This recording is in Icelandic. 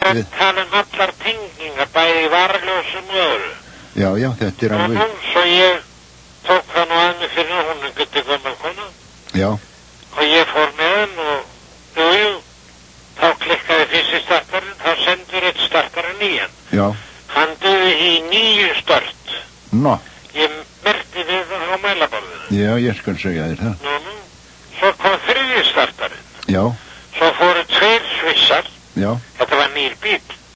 að tala allar tengingar, bæði varljósum og öðru. Já, þetta alveg. Og svo ég tók það nú að mig fyrir hún geti gömul kona. Já. Og ég fór með hann og jú, þá klikkaði fyrst í startarinn, þá sendur eitt startarinn nýjan. Já. Hann döði í 9 stört. Nó. Ég merkti við það á mælaborðinu. Já, ég skal segja þér það. Nú. Svo kom 3. startarinn. Já. Svo fóru 2 svissar. Já. Þetta var nýr bíll.